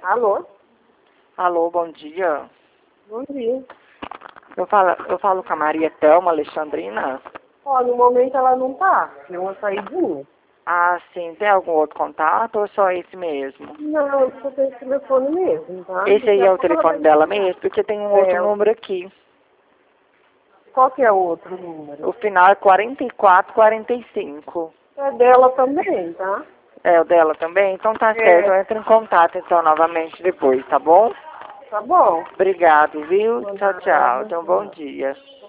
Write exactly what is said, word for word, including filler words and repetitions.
Alô? Alô, bom dia. Bom dia. Eu falo, eu falo com a Maria Thelma Alexandrina. Ó, no momento ela não tá. Deu uma saidinha. Ah, sim. Tem algum outro contato ou só esse mesmo? Não, eu só tenho esse telefone mesmo, tá? Esse Daqui aí a é o pouco ela vai telefone me dela ligar. mesmo? Porque tem um outro É, número aqui. qual que é o outro número? O final é quarenta e quatro, quarenta e cinco. É dela também, tá? É o dela também? Então tá certo. Eu É, entro em contato então novamente depois, tá bom? tá bom. Obrigado, viu? Por Tchau, tchau. nada. Então, bom dia.